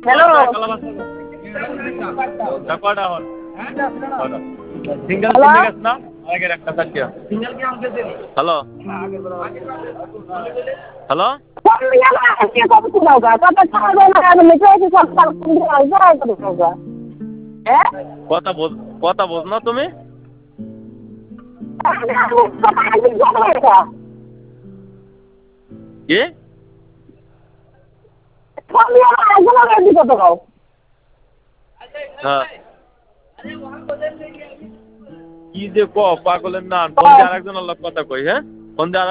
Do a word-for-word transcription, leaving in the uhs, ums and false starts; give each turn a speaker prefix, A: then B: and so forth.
A: hello
B: single
A: hello
B: single না আগের একটা চারটিয়া হ্যালো হ্যালো কথা বোঝ কথা বোঝ না তুমি কি হ্যাঁ কি যে ক পাগলের না ফোন দিয়ে আরেকজনের লোক কথা কই হ্যাঁ ফোন দিয়ে